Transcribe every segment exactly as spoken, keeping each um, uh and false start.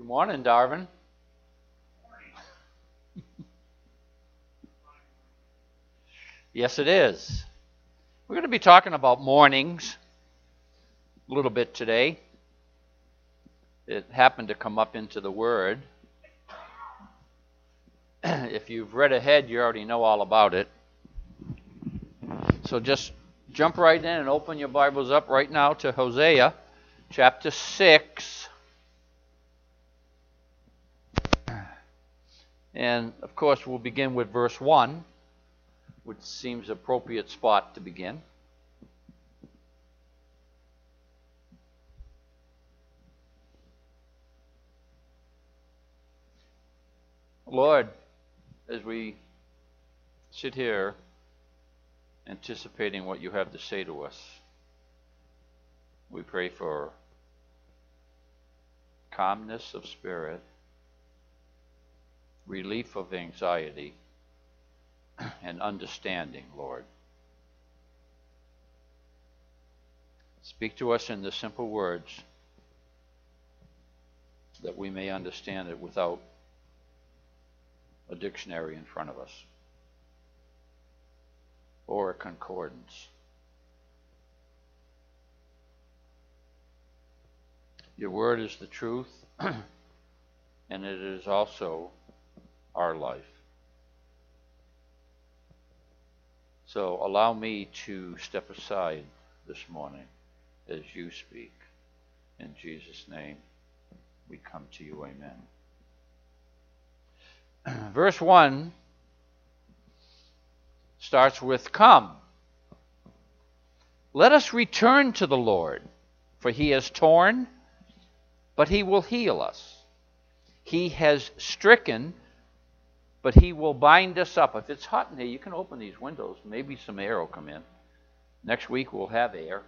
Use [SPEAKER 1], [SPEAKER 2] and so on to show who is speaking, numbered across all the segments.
[SPEAKER 1] Good morning, Darvin. Yes, it is. We're going to be talking about mornings a little bit today. It happened to come up into the Word. If you've read ahead, you already know all about it. So just jump right in and open your Bibles up right now to Hosea chapter six. And, of course, we'll begin with verse one, which seems an appropriate spot to begin. Lord, as we sit here anticipating what you have to say to us, we pray for calmness of spirit, relief of anxiety, and understanding, Lord. Speak to us in the simple words that we may understand it without a dictionary in front of us or a concordance. Your word is the truth, and it is also our life. So allow me to step aside this morning as you speak. In Jesus' name, we come to you. Amen. Verse one starts with, "Come, let us return to the Lord, for he has torn, but he will heal us. He has stricken, but he will bind us up." If it's hot in here, you can open these windows. Maybe some air will come in. Next week we'll have air.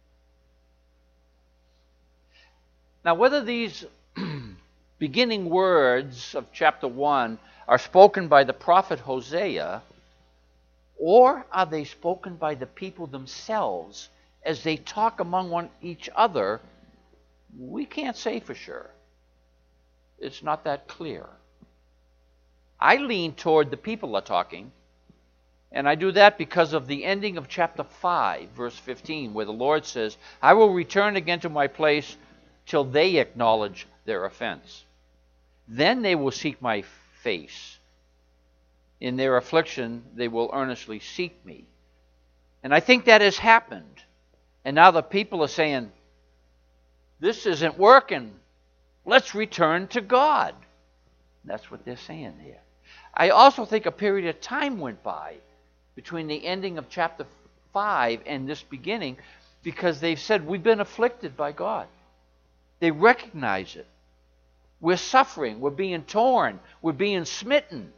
[SPEAKER 1] Now, whether these beginning words of chapter one are spoken by the prophet Hosea, or are they spoken by the people themselves as they talk among one each other, we can't say for sure. It's not that clear. I lean toward the people are talking, and I do that because of the ending of chapter five, verse fifteen, where the Lord says, "I will return again to my place till they acknowledge their offense. Then they will seek my face. In their affliction, they will earnestly seek me." And I think that has happened. And now the people are saying, this isn't working. Let's return to God. That's what they're saying here. I also think a period of time went by between the ending of chapter five and this beginning, because they've said, we've been afflicted by God. They recognize it. We're suffering. We're being torn. We're being smitten.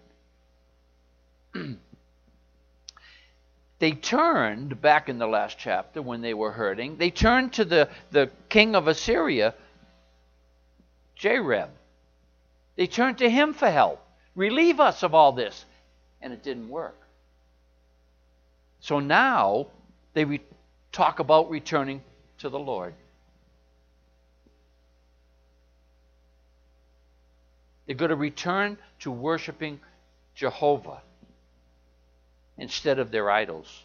[SPEAKER 1] They turned, back in the last chapter when they were hurting, they turned to the, the king of Assyria, Jareb. They turned to him for help. Relieve us of all this. And it didn't work. So now they re- talk about returning to the Lord. They're going to return to worshiping Jehovah instead of their idols,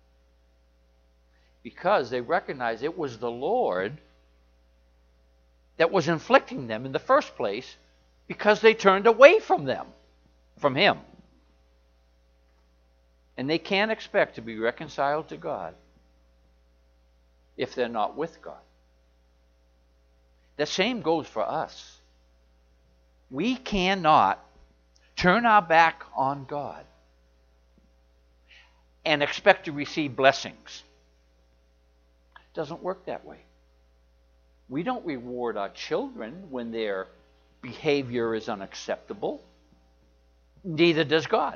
[SPEAKER 1] because they recognize it was the Lord that was inflicting them in the first place, because they turned away from them, from him. And they can't expect to be reconciled to God if they're not with God. The same goes for us. We cannot turn our back on God and expect to receive blessings. It doesn't work that way. We don't reward our children when their behavior is unacceptable. Neither does God.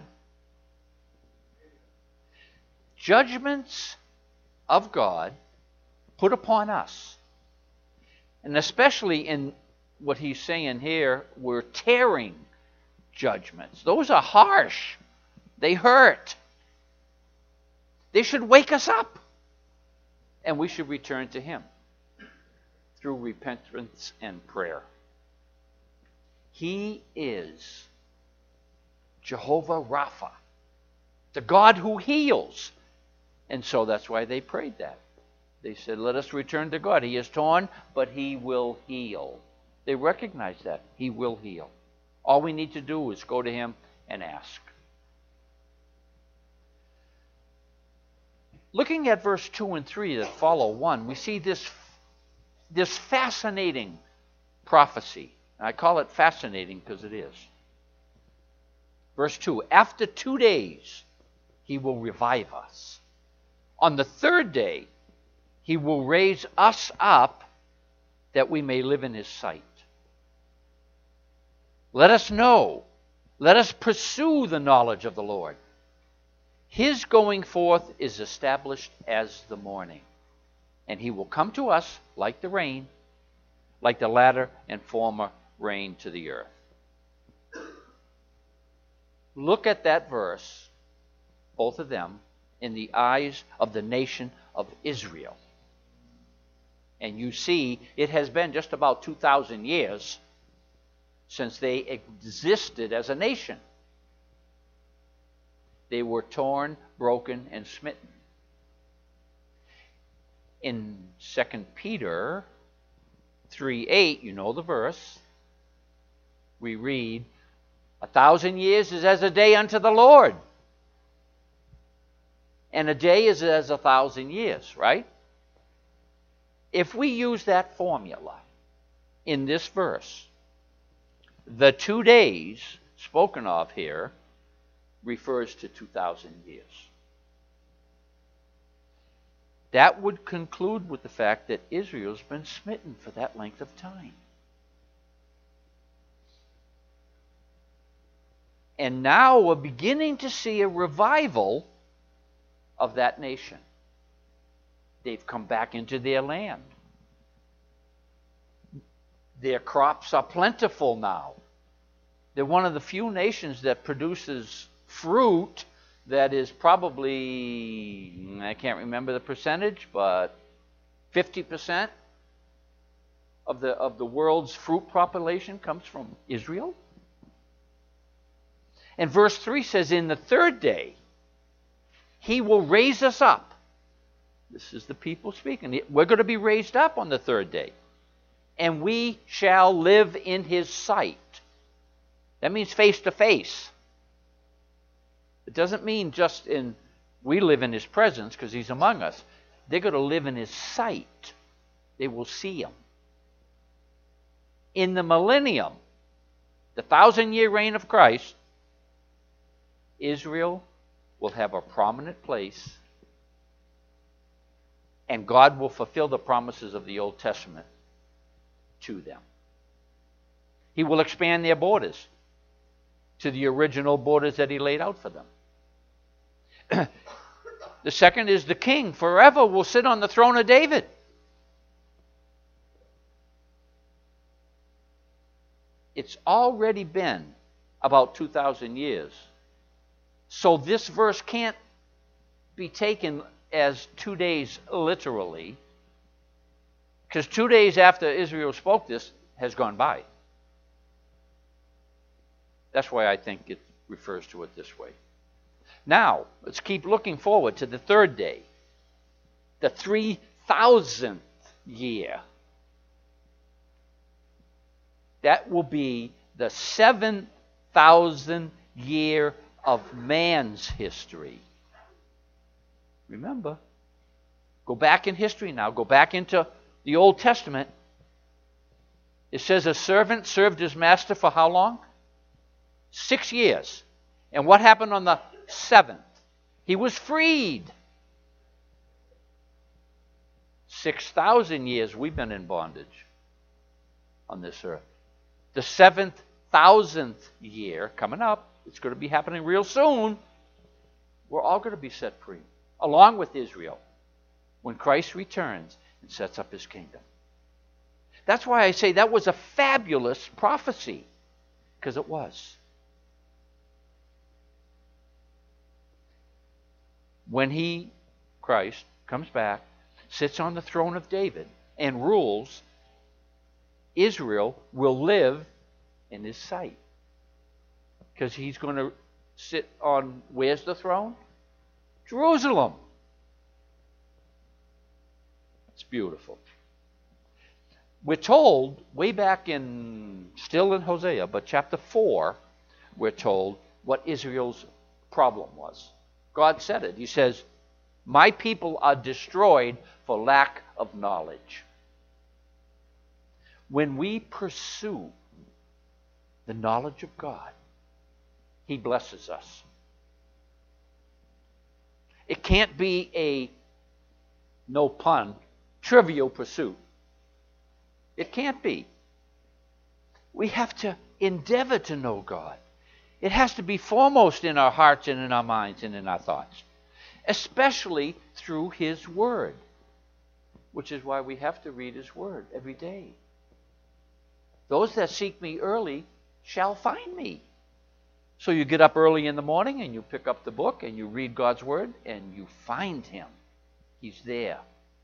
[SPEAKER 1] Judgments of God put upon us, and especially in what he's saying here, we're tearing judgments. Those are harsh. They hurt. They should wake us up. And we should return to him through repentance and prayer. He is Jehovah Rapha, the God who heals. And so that's why they prayed that. They said, let us return to God. He is torn, but he will heal. They recognize that. He will heal. All we need to do is go to him and ask. Looking at verse two and three that follow one, we see this, this fascinating prophecy. I call it fascinating because it is. Verse two, after two days, he will revive us. On the third day, he will raise us up that we may live in his sight. Let us know, let us pursue the knowledge of the Lord. His going forth is established as the morning, and he will come to us like the rain, like the latter and former rain to the earth. Look at that verse, both of them, in the eyes of the nation of Israel. And you see, it has been just about two thousand years since they existed as a nation. They were torn, broken, and smitten. In Second Peter three eight, you know the verse, we read, a thousand years is as a day unto the Lord. And a day is as a thousand years, right? If we use that formula in this verse, the two days spoken of here refers to two thousand years. That would conclude with the fact that Israel's been smitten for that length of time. And now we're beginning to see a revival of that nation. They've come back into their land. Their crops are plentiful now. They're one of the few nations that produces fruit that is probably, I can't remember the percentage, but fifty percent of the, of the world's fruit population comes from Israel. And verse three says, in the third day, he will raise us up. This is the people speaking. We're going to be raised up on the third day. And we shall live in his sight. That means face to face. It doesn't mean just in, we live in his presence because he's among us. They're going to live in his sight. They will see him. In the millennium, the thousand-year reign of Christ, Israel will have a prominent place, and God will fulfill the promises of the Old Testament to them. He will expand their borders to the original borders that he laid out for them. The second is the king forever will sit on the throne of David. It's already been about two thousand years. So this verse can't be taken as two days literally, because two days after Israel spoke this has gone by. That's why I think it refers to it this way. Now, let's keep looking forward to the third day, the three thousandth year. That will be the seven thousandth year of man's history. Remember, go back in history now. Go back into the Old Testament. It says a servant served his master for how long? Six years. And what happened on the seventh? He was freed. Six thousand years we've been in bondage on this earth. The seventh thousandth year coming up, it's going to be happening real soon. We're all going to be set free, along with Israel, when Christ returns and sets up his kingdom. That's why I say that was a fabulous prophecy, because it was. When he, Christ, comes back, sits on the throne of David, and rules, Israel will live in his sight. Because he's going to sit on, where's the throne? Jerusalem. It's beautiful. We're told, way back in, still in Hosea, but chapter four, we're told what Israel's problem was. God said it. He says, my people are destroyed for lack of knowledge. When we pursue the knowledge of God, he blesses us. It can't be a, no pun, trivial pursuit. It can't be. We have to endeavor to know God. It has to be foremost in our hearts and in our minds and in our thoughts, especially through his word, which is why we have to read his word every day. Those that seek me early shall find me. So you get up early in the morning and you pick up the book and you read God's word and you find him. He's there.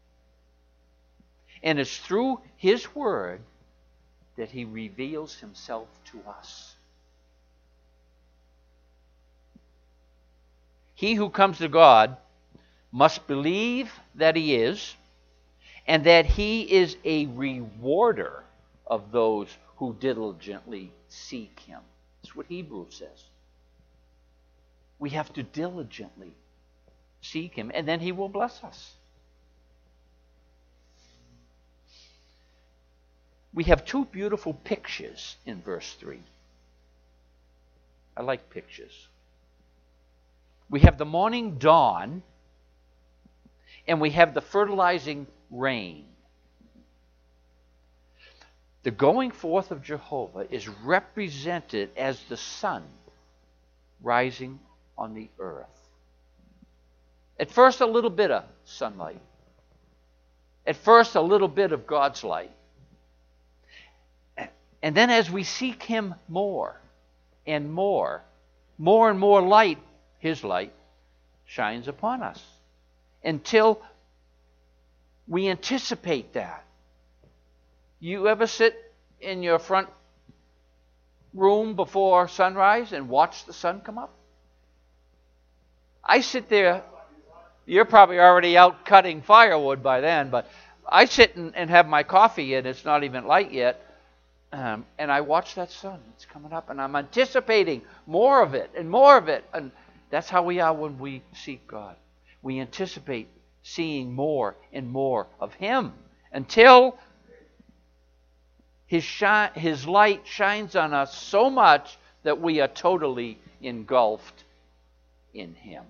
[SPEAKER 1] And it's through his word that he reveals himself to us. He who comes to God must believe that he is, and that he is a rewarder of those who diligently seek him. That's what Hebrews says. We have to diligently seek him, and then he will bless us. We have two beautiful pictures in verse three. I like pictures. We have the morning dawn, and we have the fertilizing rain. The going forth of Jehovah is represented as the sun rising on the earth. At first, a little bit of sunlight. At first, a little bit of God's light. And then as we seek him more and more, more and more light, his light, shines upon us until we anticipate that. You ever sit in your front room before sunrise and watch the sun come up? I sit there. You're probably already out cutting firewood by then, but I sit and, and have my coffee and it's not even light yet. Um, and I watch that sun. It's coming up and I'm anticipating more of it and more of it. And that's how we are when we seek God. We anticipate seeing more and more of him until his, shine, his light shines on us so much that we are totally engulfed in him.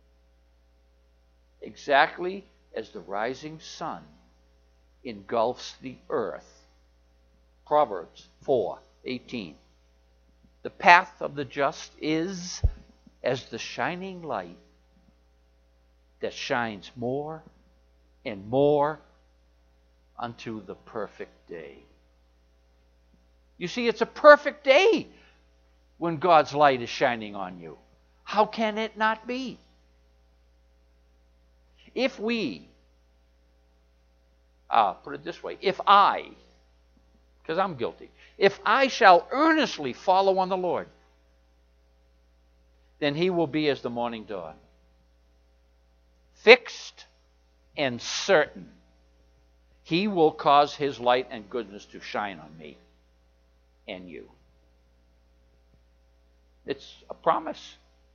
[SPEAKER 1] Exactly as the rising sun engulfs the earth. Proverbs four eighteen. The path of the just is as the shining light that shines more and more unto the perfect day. You see, it's a perfect day when God's light is shining on you. How can it not be? If we, uh, put it this way, if I, because I'm guilty, if I shall earnestly follow on the Lord, then he will be as the morning dawn, fixed and certain. He will cause his light and goodness to shine on me and you. It's a promise.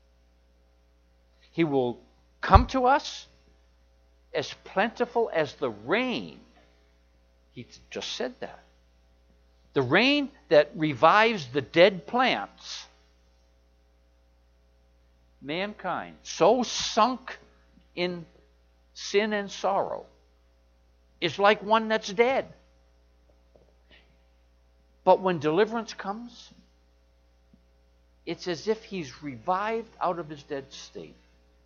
[SPEAKER 1] He will come to us as plentiful as the rain. He just said that. The rain that revives the dead plants. Mankind, so sunk in sin and sorrow, is like one that's dead. But when deliverance comes, it's as if he's revived out of his dead state.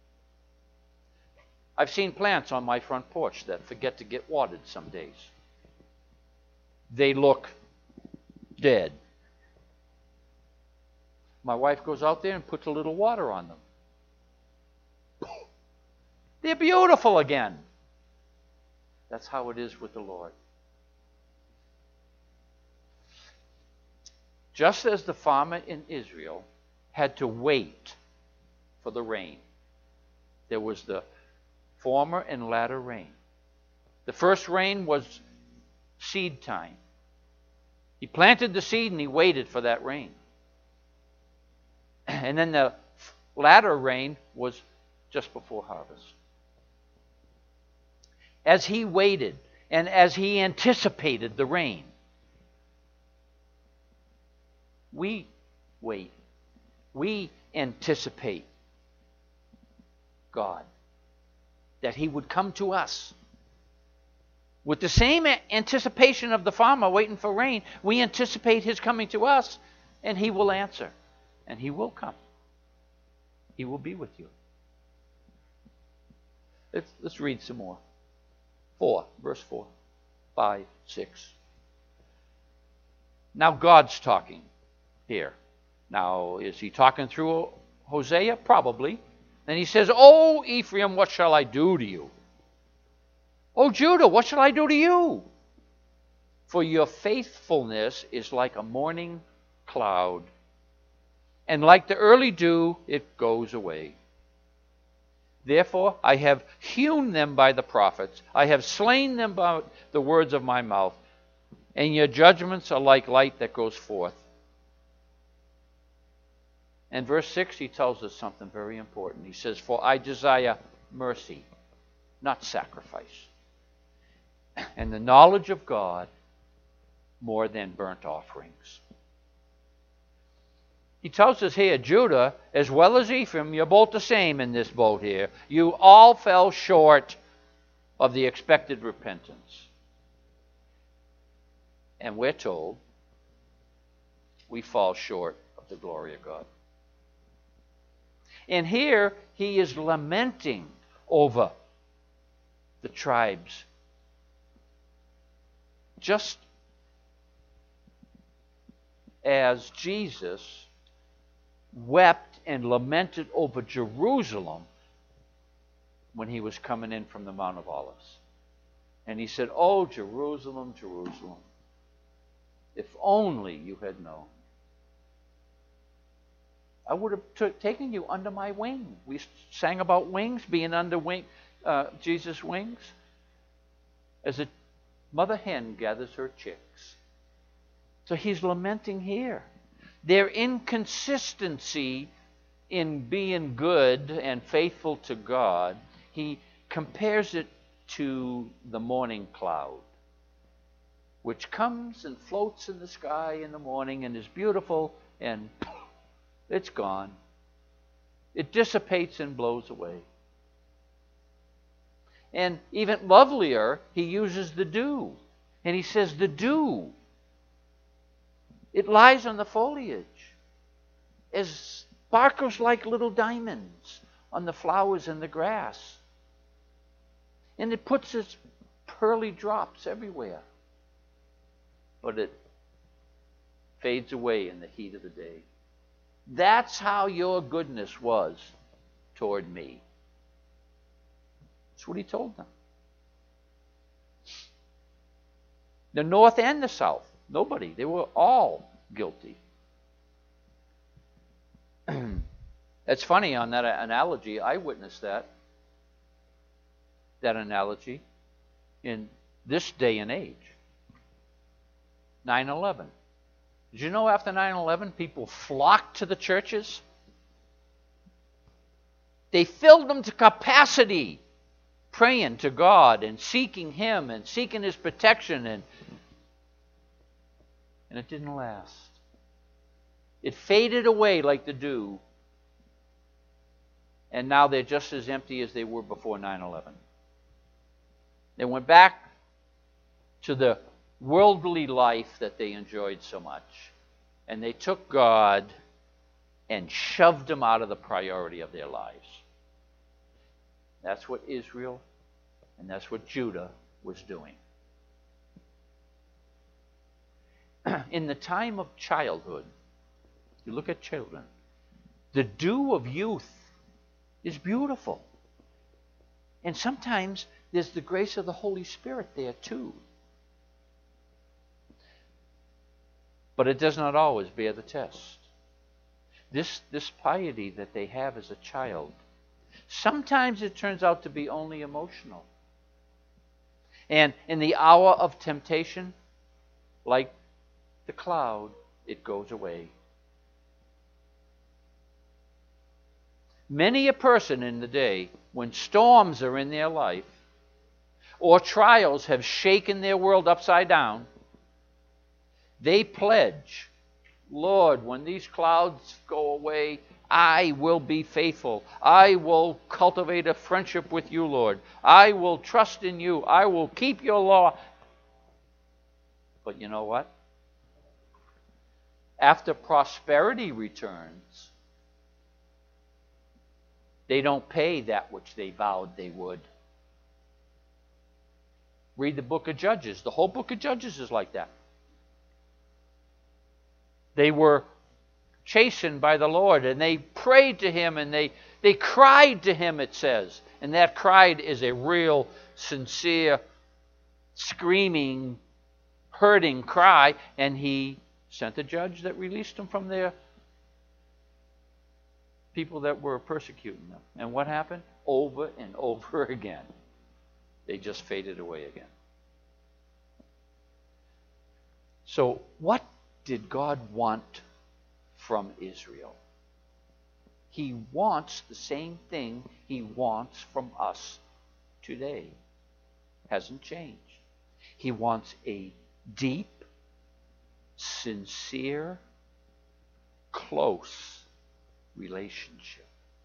[SPEAKER 1] I've seen plants on my front porch that forget to get watered some days. They look dead. My wife goes out there and puts a little water on them. They're beautiful again. That's how it is with the Lord. just as the farmer in Israel had to wait for the rain. There was the former and latter rain. The first rain was seed time. He planted the seed and he waited for that rain. And then the latter rain was just before harvest. As he waited and as he anticipated the rain, we wait. We anticipate God, that he would come to us. With the same anticipation of the farmer waiting for rain, we anticipate his coming to us, and he will answer, and he will come. He will be with you. Let's, let's read some more. Four, verse four, five, six. Now God's talking here. Now, is he talking through Hosea? Probably. Then he says, "O Ephraim, what shall I do to you? O Judah, what shall I do to you? For your faithfulness is like a morning cloud, and like the early dew, it goes away. Therefore I have hewn them by the prophets, I have slain them by the words of my mouth, and your judgments are like light that goes forth." And verse six, he tells us something very important. He says, "For I desire mercy, not sacrifice, and the knowledge of God more than burnt offerings." He tells us here, Judah, as well as Ephraim, you're both the same in this boat here. You all fell short of the expected repentance. And we're told we fall short of the glory of God. And here he is lamenting over the tribes. Just as Jesus wept and lamented over Jerusalem when he was coming in from the Mount of Olives. And he said, "Oh, Jerusalem, Jerusalem, if only you had known. I would have t- taken you under my wing." We sang about wings, being under wing, uh, Jesus' wings. As a mother hen gathers her chicks. So he's lamenting here. Their inconsistency in being good and faithful to God, he compares it to the morning cloud, which comes and floats in the sky in the morning and is beautiful, and it's gone. It dissipates and blows away. And even lovelier, he uses the dew. And he says the dew, it lies on the foliage, as sparkles like little diamonds on the flowers and the grass. And it puts its pearly drops everywhere. But it fades away in the heat of the day. That's how your goodness was toward me. That's what he told them. The north and the south, nobody. They were all guilty. It's funny on that analogy. I witnessed that. That analogy in this day and age. nine eleven. Did you know after nine eleven people flocked to the churches? They filled them to capacity, praying to God and seeking Him and seeking His protection, and and it didn't last. It faded away like the dew, and now they're just as empty as they were before nine eleven. They went back to the worldly life that they enjoyed so much, and they took God and shoved Him out of the priority of their lives. That's what Israel and that's what Judah was doing. In the time of childhood, you look at children, the dew of youth is beautiful. And sometimes there's the grace of the Holy Spirit there too. But it does not always bear the test. This, this piety that they have as a child, sometimes it turns out to be only emotional. And in the hour of temptation, like the cloud, it goes away. Many a person in the day, when storms are in their life, or trials have shaken their world upside down, they pledge, Lord, when these clouds go away, I will be faithful. I will cultivate a friendship with you, Lord. I will trust in you. I will keep your law. But you know what? After prosperity returns, they don't pay that which they vowed they would. Read the book of Judges. The whole book of Judges is like that. They were chastened by the Lord, and they prayed to Him, and they, they cried to Him, it says. And that cried is a real, sincere, screaming, hurting cry, and He sent a judge that released them from their people that were persecuting them. And what happened? Over and over again. They just faded away again. So what did God want from Israel? He wants the same thing He wants from us today. Hasn't changed. He wants a deep, sincere, close relationship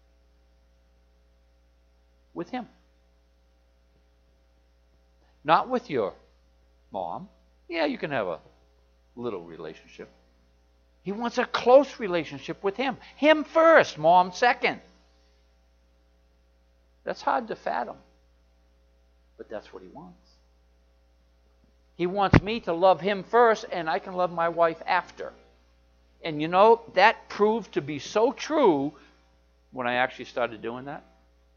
[SPEAKER 1] with Him. Not with your mom. Yeah, you can have a little relationship. He wants a close relationship with Him. Him first, Mom second. That's hard to fathom. But that's what He wants. He wants me to love Him first, and I can love my wife after. And you know, that proved to be so true when I actually started doing that.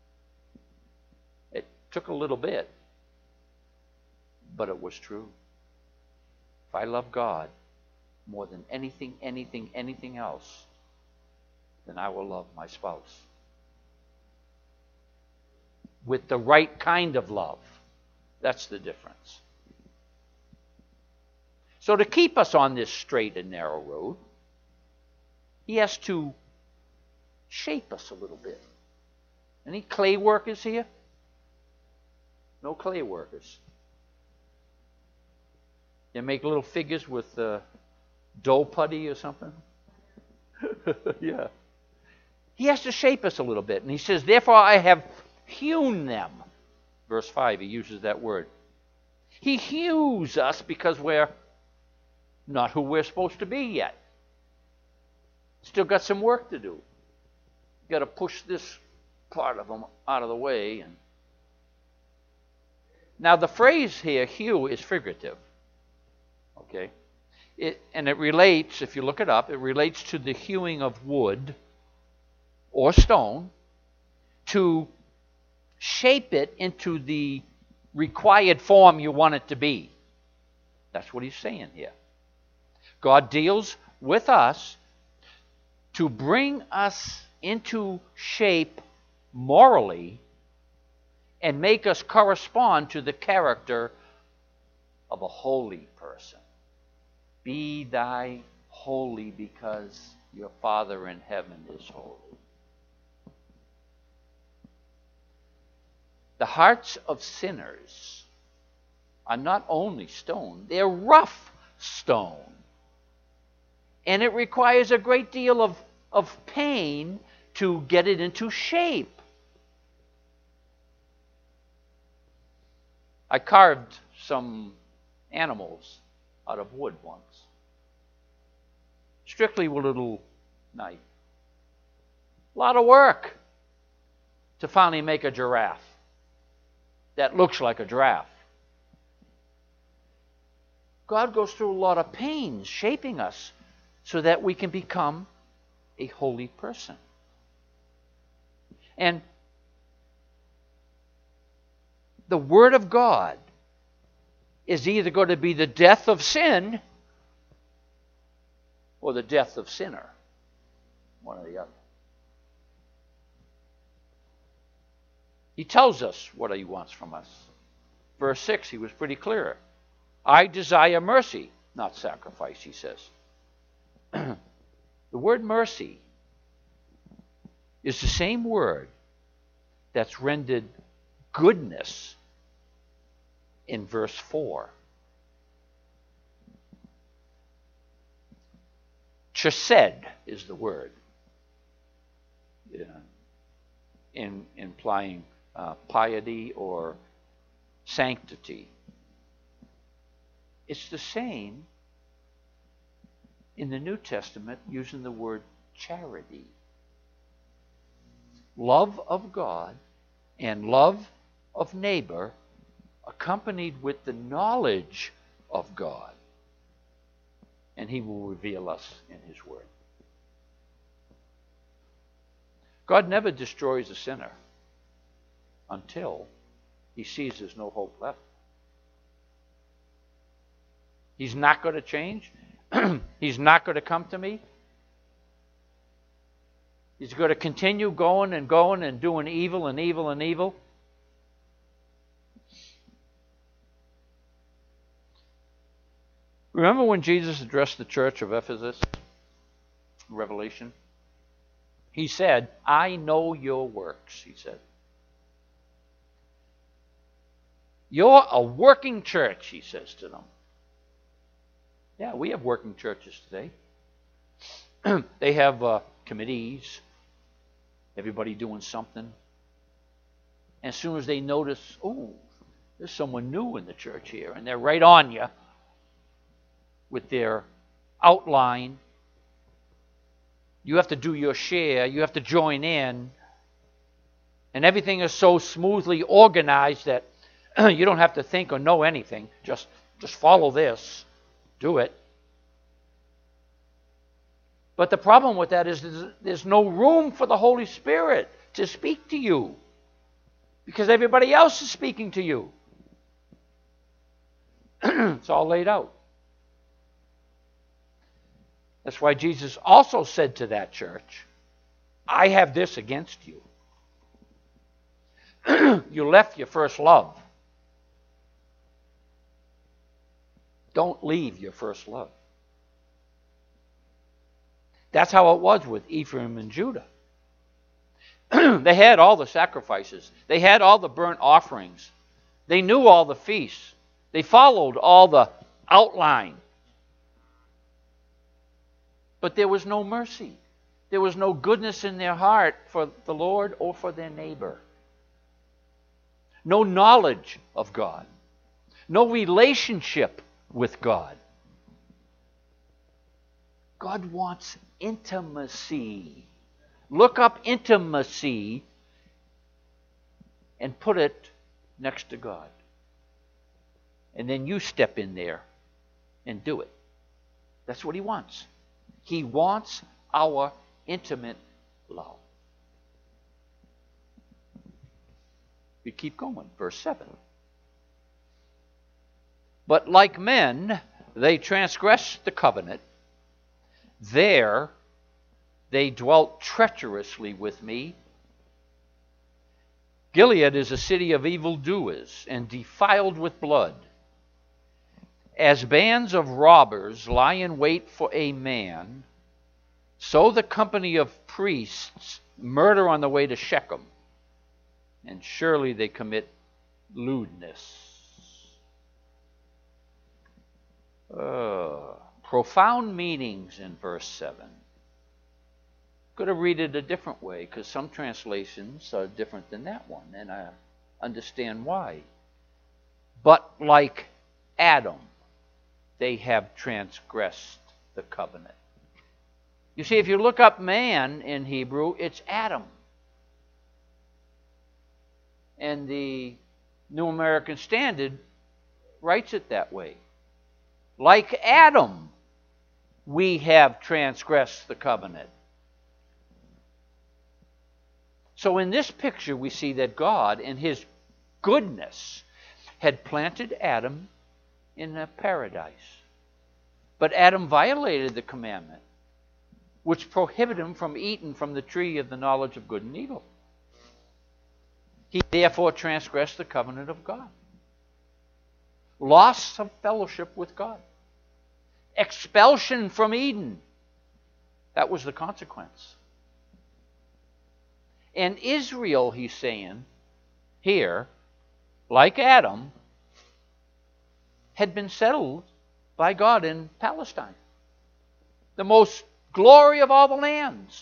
[SPEAKER 1] It took a little bit, but it was true. If I love God more than anything, anything, anything else, then I will love my spouse. With the right kind of love. That's the difference. So to keep us on this straight and narrow road, He has to shape us a little bit. Any clay workers here? No clay workers. They make little figures with uh, dough putty or something? Yeah. He has to shape us a little bit. And He says, therefore I have hewn them. Verse five, He uses that word. He hews us because we're not who we're supposed to be yet. Still got some work to do. Got to push this part of them out of the way. And now the phrase here, hew, is figurative. Okay? It, and it relates, if you look it up, it relates to the hewing of wood or stone to shape it into the required form you want it to be. That's what He's saying here. God deals with us to bring us into shape morally and make us correspond to the character of a holy person. Be thy holy because your Father in heaven is holy. The hearts of sinners are not only stone, they're rough stone. And it requires a great deal of, of pain to get it into shape. I carved some animals out of wood once. Strictly with a little knife. A lot of work to finally make a giraffe that looks like a giraffe. God goes through a lot of pains shaping us so that we can become a holy person. And the Word of God is either going to be the death of sin or the death of sinner. One or the other. He tells us what he wants from us. Verse six, he was pretty clear. I desire mercy, not sacrifice, he says. The word mercy is the same word that's rendered goodness in verse four. Chesed is the word, yeah, in implying uh, piety or sanctity. It's the same in the New Testament using the word charity. Love of God and love of neighbor accompanied with the knowledge of God. And he will reveal us in his word. God never destroys a sinner until he sees there's no hope left. He's not going to change. He's not going to come to me. He's going to continue going and going and doing evil and evil and evil. Remember when Jesus addressed the church of Ephesus? Revelation. He said, I know your works, he said. You're a working church, he says to them. Yeah, we have working churches today. They have uh, committees, everybody doing something. As soon as they notice, oh, there's someone new in the church here, and they're right on you with their outline. You have to do your share. You have to join in. And everything is so smoothly organized that you don't have to think or know anything. Just, just follow this. Do it. But the problem with that is there's no room for the Holy Spirit to speak to you because everybody else is speaking to you. It's all laid out. That's why Jesus also said to that church, I have this against you. You left your first love. Don't leave your first love. That's how it was with Ephraim and Judah. They had all the sacrifices. They had all the burnt offerings. They knew all the feasts. They followed all the outline. But there was no mercy. There was no goodness in their heart for the Lord or for their neighbor. No knowledge of God. No relationship with God. God wants intimacy. Look up intimacy and put it next to God. And then you step in there and do it. That's what he wants. He wants our intimate love. We keep going. Verse seven. But like men, they transgressed the covenant. There they dwelt treacherously with me. Gilead is a city of evildoers and defiled with blood. As bands of robbers lie in wait for a man, so the company of priests murder on the way to Shechem, and surely they commit lewdness. Uh, profound meanings in verse seven. Could have read it a different way, because some translations are different than that one, and I understand why. But like Adam, they have transgressed the covenant. You see, if you look up man in Hebrew, it's Adam. And the New American Standard writes it that way. Like Adam, we have transgressed the covenant. So in this picture, we see that God, in his goodness, had planted Adam in a paradise. But Adam violated the commandment. which prohibited him from eating from the tree of the knowledge of good and evil. He therefore transgressed the covenant of God. Loss of fellowship with God. Expulsion from Eden. That was the consequence. And Israel, he's saying here, like Adam, had been settled by God in Palestine, the most glory of all the lands.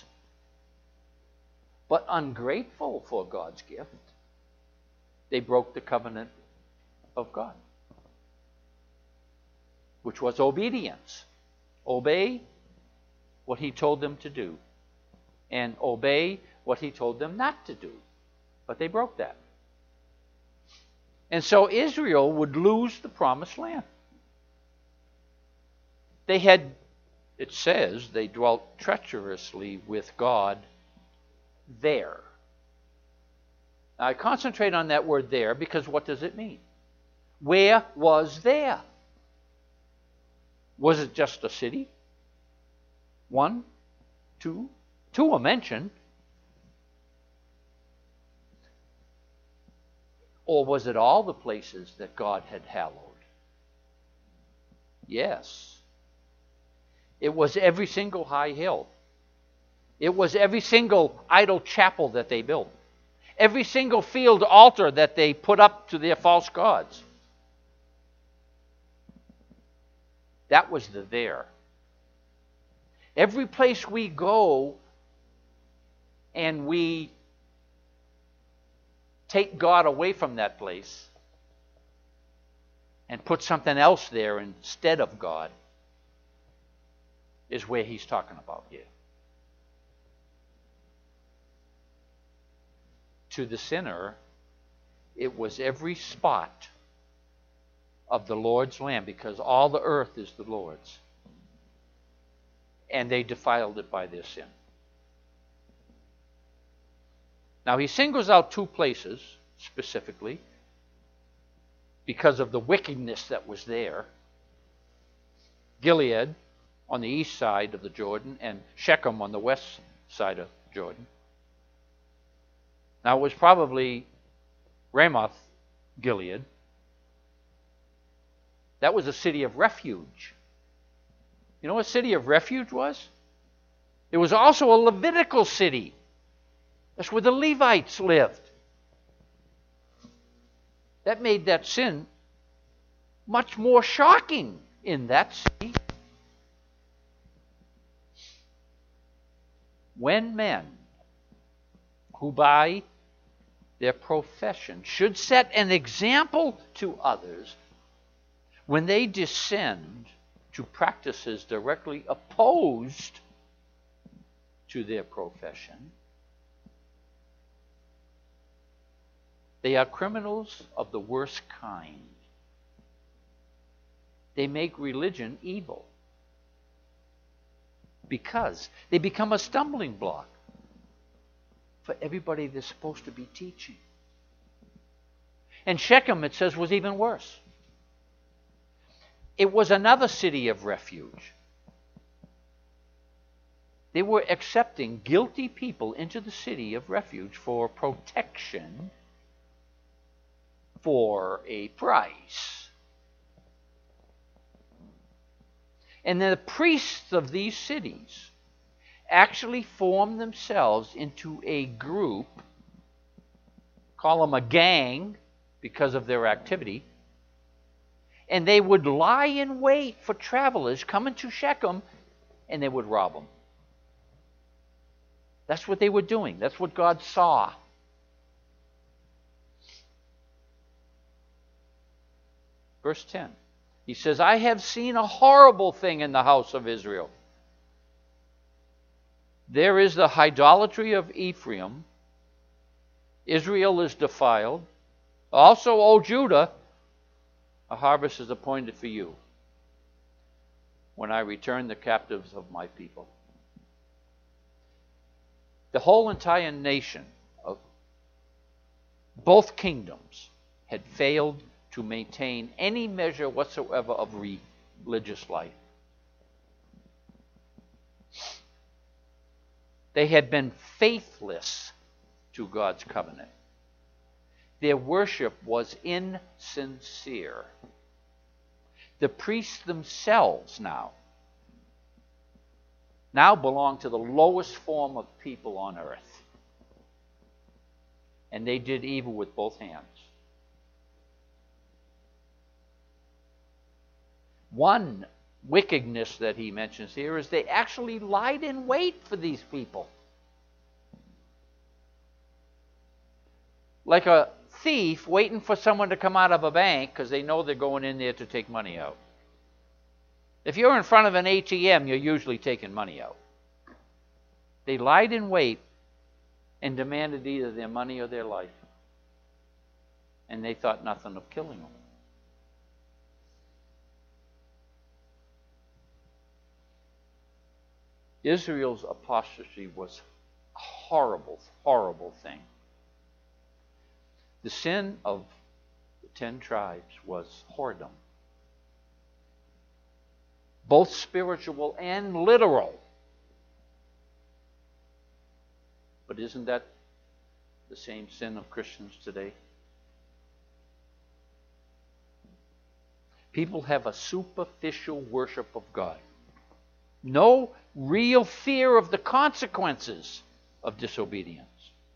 [SPEAKER 1] But ungrateful for God's gift, they broke the covenant of God, which was obedience. Obey what he told them to do, and obey what he told them not to do. But they broke that. And so Israel would lose the promised land. They had, it says, they dwelt treacherously with God there. Now I concentrate on that word there because what does it mean? Where was there? Was it just a city? One? Two? Two are mentioned. Or was it all the places that God had hallowed? Yes. It was every single high hill. It was every single idol chapel that they built. Every single field altar that they put up to their false gods. That was the there. Every place we go and we take God away from that place and put something else there instead of God is where he's talking about here. To the sinner, it was every spot of the Lord's land, because all the earth is the Lord's. And they defiled it by their sin. Now he singles out two places specifically because of the wickedness that was there. Gilead on the east side of the Jordan and Shechem on the west side of Jordan. Now it was probably Ramoth Gilead. That was a city of refuge. You know what a city of refuge was? It was also a Levitical city. That's where the Levites lived. That made that sin much more shocking in that city. When men who by their profession should set an example to others, when they descend to practices directly opposed to their profession, they are criminals of the worst kind. They make religion evil because they become a stumbling block for everybody they're supposed to be teaching. And Shechem, it says, was even worse. It was another city of refuge. They were accepting guilty people into the city of refuge for protection for a price. And the priests of these cities actually formed themselves into a group, call them a gang because of their activity, and they would lie in wait for travelers coming to Shechem, and they would rob them. That's what they were doing. That's what God saw. Verse ten. He says, I have seen a horrible thing in the house of Israel. There is the idolatry of Ephraim. Israel is defiled. Also, O Judah, a harvest is appointed for you when I return the captives of my people. The whole entire nation of both kingdoms had failed to maintain any measure whatsoever of religious life. They had been faithless to God's covenant. Their worship was insincere. The priests themselves now, now belong to the lowest form of people on earth. And they did evil with both hands. One wickedness that he mentions here is they actually lied in wait for these people. Like a thief waiting for someone to come out of a bank because they know they're going in there to take money out. If you're in front of an A T M, you're usually taking money out. They lied in wait and demanded either their money or their life. And they thought nothing of killing them. Israel's apostasy was a horrible, horrible thing. The sin of the ten tribes was whoredom. Both spiritual and literal. But isn't that the same sin of Christians today? People have a superficial worship of God. No real fear of the consequences of disobedience.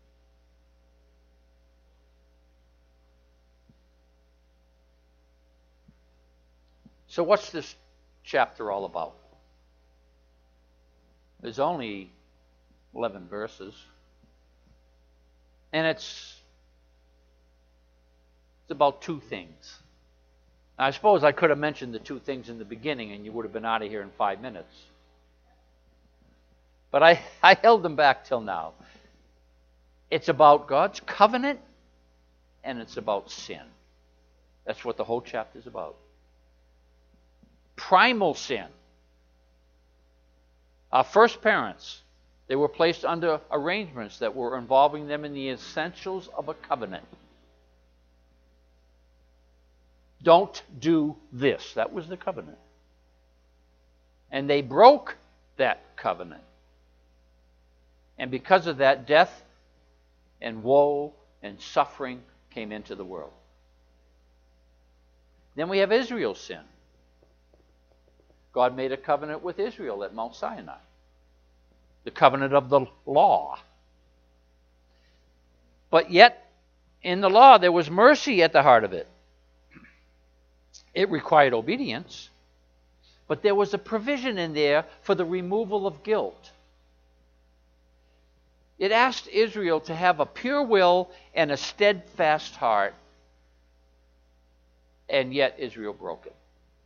[SPEAKER 1] So what's this chapter all about? There's only eleven verses. And it's, it's about two things. Now, I suppose I could have mentioned the two things in the beginning and you would have been out of here in five minutes. But I, I held them back till now. It's about God's covenant and it's about sin. That's what the whole chapter is about. Primal sin. Our first parents, they were placed under arrangements that were involving them in the essentials of a covenant. Don't do this. That was the covenant. And they broke that covenant. And because of that, death and woe and suffering came into the world. Then we have Israel's sin. God made a covenant with Israel at Mount Sinai. The covenant of the law. But yet, in the law, there was mercy at the heart of it. It required obedience. But there was a provision in there for the removal of guilt. It asked Israel to have a pure will and a steadfast heart. And yet Israel broke it.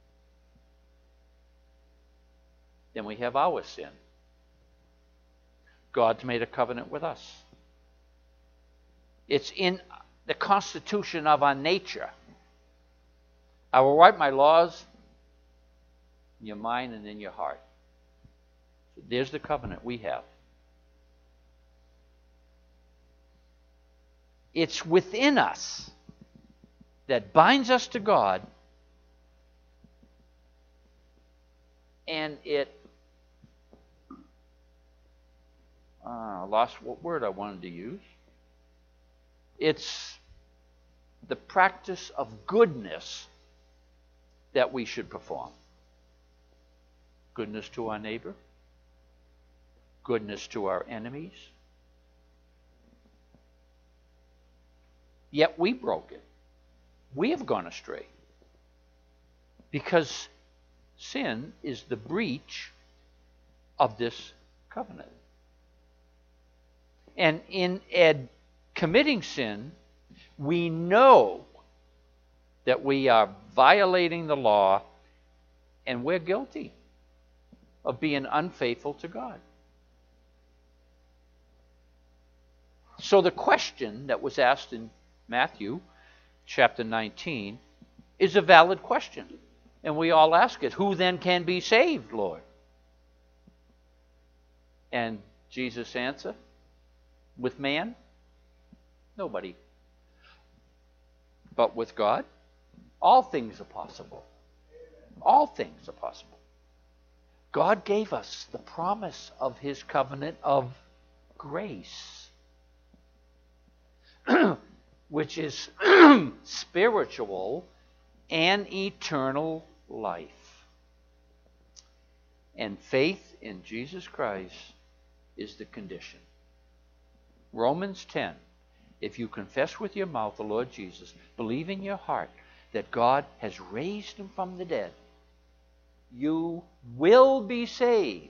[SPEAKER 1] Then we have our sin. God's made a covenant with us. It's in the constitution of our nature. I will write my laws in your mind and in your heart. So there's the covenant we have. It's within us that binds us to God, and it Uh, I lost what word I wanted to use. It's the practice of goodness that we should perform. Goodness to our neighbor. Goodness to our enemies. Yet we broke it. We have gone astray. Because sin is the breach of this covenant. And in ed- committing sin, we know that we are violating the law and we're guilty of being unfaithful to God. So the question that was asked in Matthew chapter nineteen is a valid question. And we all ask it, who then can be saved, Lord? And Jesus' answer, with man, nobody. But with God, all things are possible. All things are possible. God gave us the promise of His covenant of grace, which is spiritual and eternal life. And faith in Jesus Christ is the condition. Romans ten. If you confess with your mouth the Lord Jesus, believe in your heart that God has raised him from the dead, you will be saved.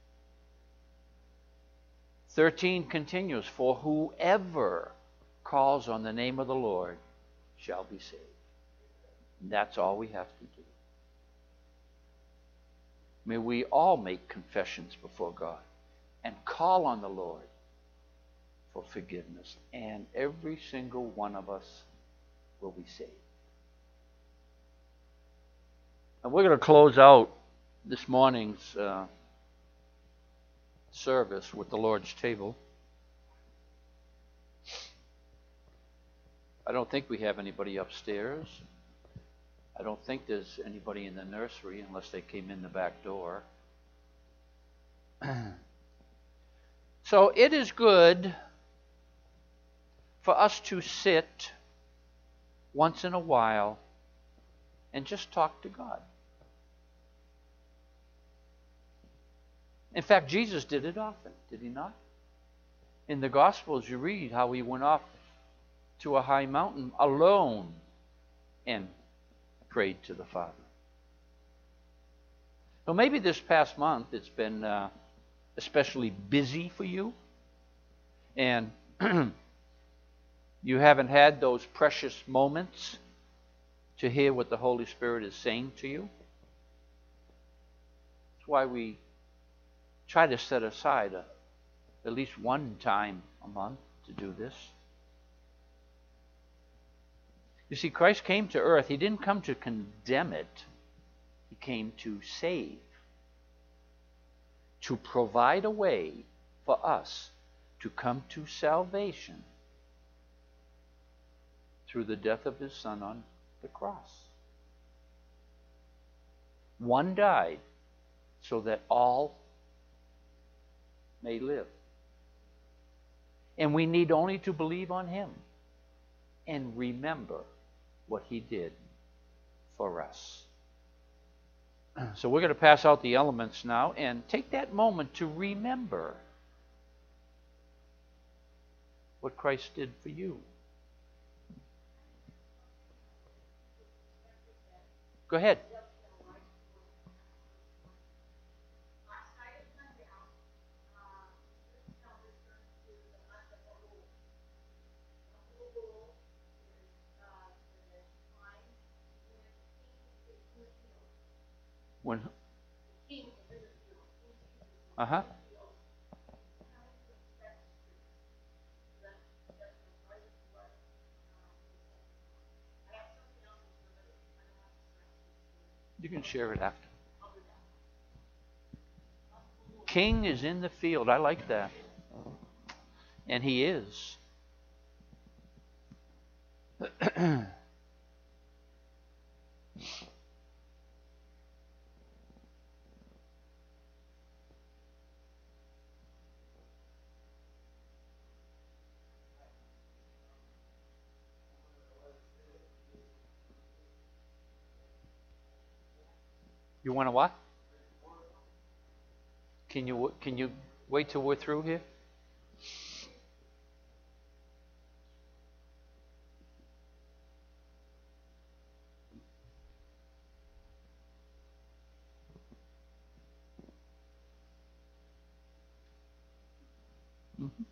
[SPEAKER 1] thirteen continues, for whoever calls on the name of the Lord shall be saved. And that's all we have to do. May we all make confessions before God and call on the Lord for forgiveness, and every single one of us will be saved. And we're going to close out this morning's uh, service with the Lord's table. I don't think we have anybody upstairs. I don't think there's anybody in the nursery unless they came in the back door. So it is good for us to sit once in a while and just talk to God. In fact, Jesus did it often, did he not? In the Gospels, you read how he went off to a high mountain alone and prayed to the Father. So maybe this past month it's been uh, especially busy for you, and you haven't had those precious moments to hear what the Holy Spirit is saying to you. That's why we try to set aside a, at least one time a month to do this. You see, Christ came to earth. He didn't come to condemn it. He came to save, to provide a way for us to come to salvation through the death of his Son on the cross. One died so that all may live. And we need only to believe on him and remember what he did for us. So we're going to pass out the elements now and take that moment to remember what Christ did for you. Go ahead. When uh-huh. You can share it after. King is in the field. I like that. And he is. You want to what? Can you can you wait till we're through here? Mm-hmm.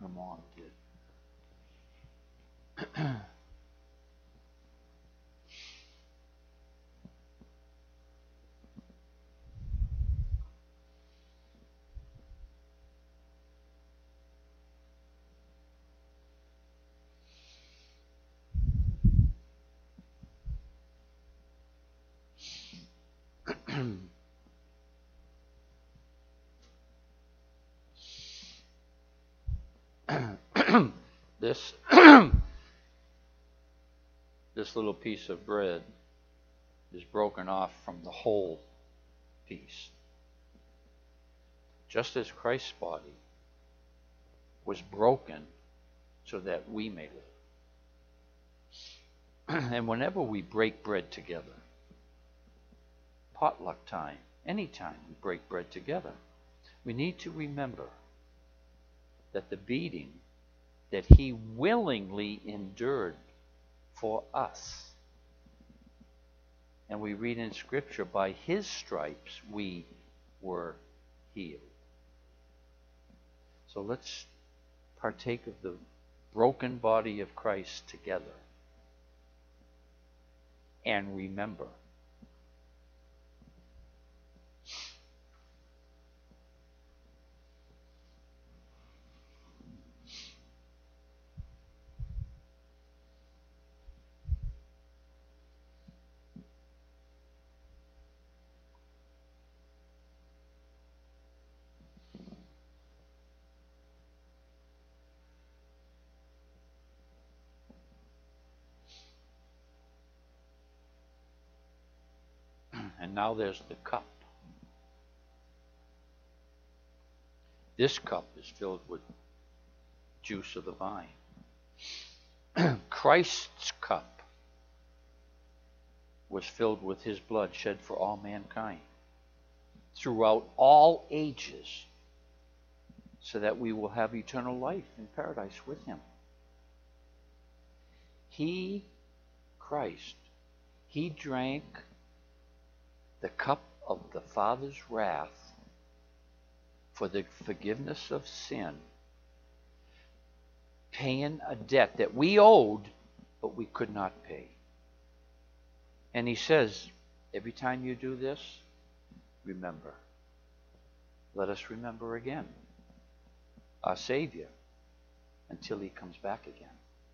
[SPEAKER 1] them on, kid. this this little piece of bread is broken off from the whole piece. Just as Christ's body was broken so that we may live. And whenever we break bread together, potluck time, anytime we break bread together, we need to remember that the beating that he willingly endured for us, and we read in Scripture, by his stripes we were healed. So let's partake of the broken body of Christ together and remember. And now there's the cup. This cup is filled with juice of the vine. Christ's cup was filled with his blood shed for all mankind throughout all ages, so that we will have eternal life in paradise with him. He, Christ, he drank the cup of the Father's wrath for the forgiveness of sin, paying a debt that we owed but we could not pay. And he says, every time you do this, remember. Let us remember again our Savior until he comes back again.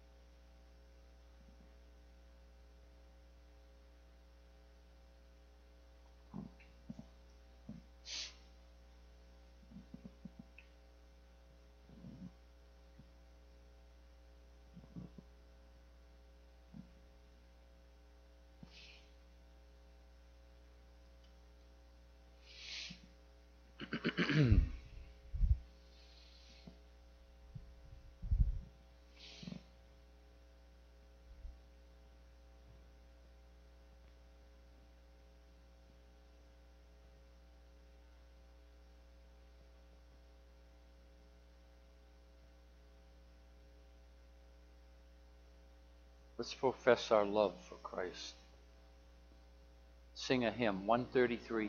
[SPEAKER 1] Let's profess our love for Christ. Sing a hymn, one thirty-three.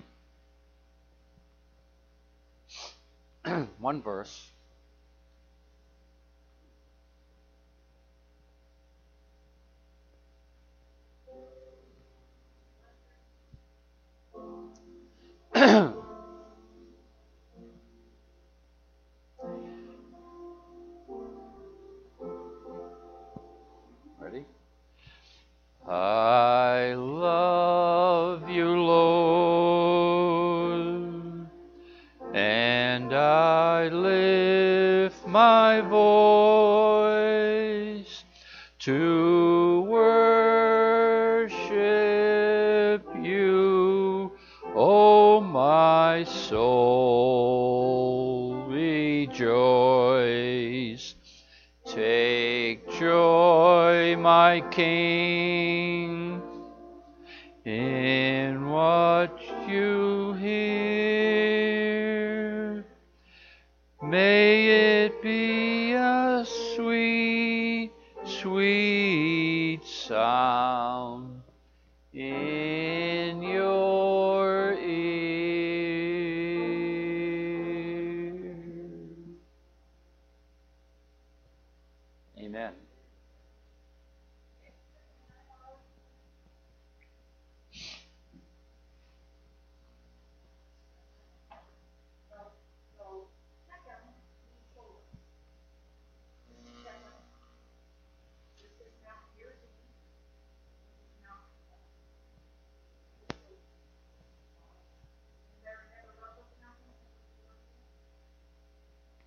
[SPEAKER 1] One verse. Ready? I love you, Lord, and I lift my voice to worship you, O my soul, rejoice. Take joy, my King, in what you hear. May it be a sweet, sweet sound in your ear.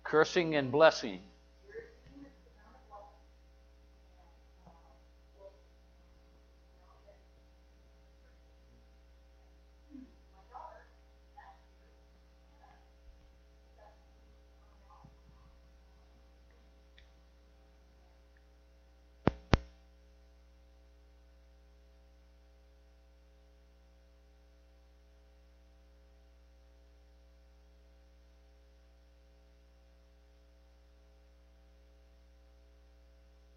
[SPEAKER 1] cursing and blessing.